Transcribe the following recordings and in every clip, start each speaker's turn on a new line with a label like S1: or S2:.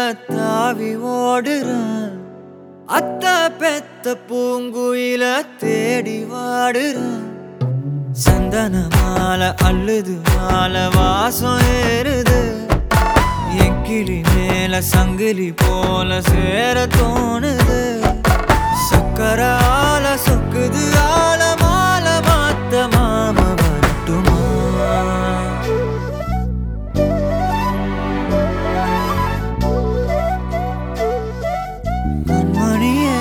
S1: தாவி ஓடுறேன். அத்த பெத்த பூங்குயில தேடி வாடுறேன். சந்தன மாலை அள்ளுது மாலை வாசம் ஏறுது. என் கிளி மேல சங்கிலி போல சேர தோணுது. சக்கர ஆல சொக்குது ஆல மால மாத்த மாம வரட்டுமா? கண்மணியே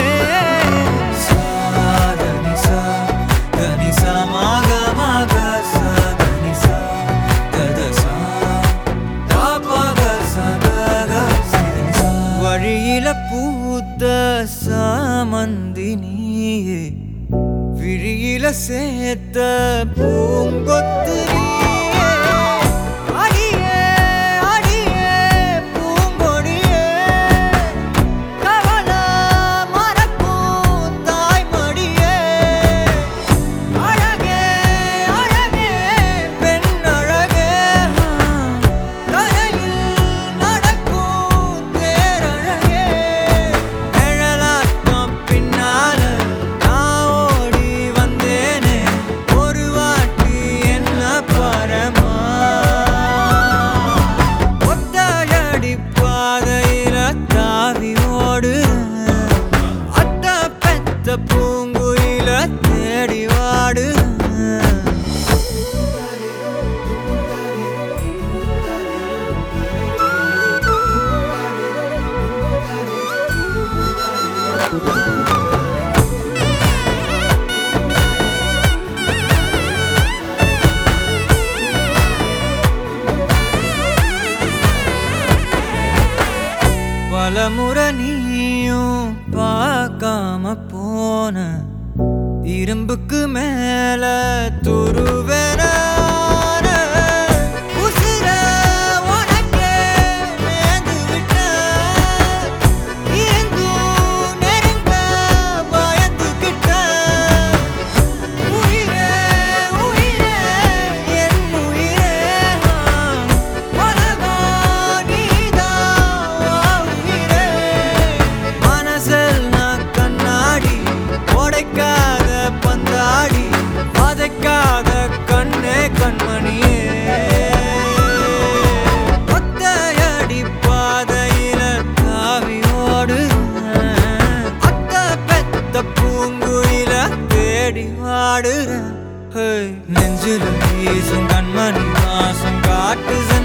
S1: சாதனிசா கனிசா மாக மாக சாதனிசா கதசா தாபக சதக சிதனிசா. வழியில பூத்த சாமந்தி நீயே, விழியில சேர்த்த பூங்கொத்து நீயே. அடியே அடியே பூங்கொடியே, கவல மறக்கும் தாய்மடியே. அழகே அழகே பெண் அழகே, கரையில் நடக்கும் தேரழகே. நிழலாட்டம் பின்னால நான் ஓடி வந்தேனே, ஒரு வாட்டி என்ன பரமா. ஒத்தடி பாதையில தாவி ஓடுறேன். அத்த பெத்த பூங்குயில தேடி வாடுறேன். பலமுறை நீயும் பார்க்காம போன, இரும்புக்கு மேல துருவென உசிர உனக்கே நேர்ந்து விட்ட. இருந்தும் நெருங்க பயந்துகிட்ட. உயிரே உயிரே என் உயிரே, உலகா நீதான் உயிரே. மனசில் நான் கண்ணாடி, உடைக்காத பந்தாடி, வதைக்காத கண்ணே கண்மணியே. ஒத்தையடி பாதையில தாவி ஓடுறேன். அத்த பெத்த பூங்குயில தேடி வாடுறேன். நெஞ்சில வீசும் கண்மணி வாசம் காட்டு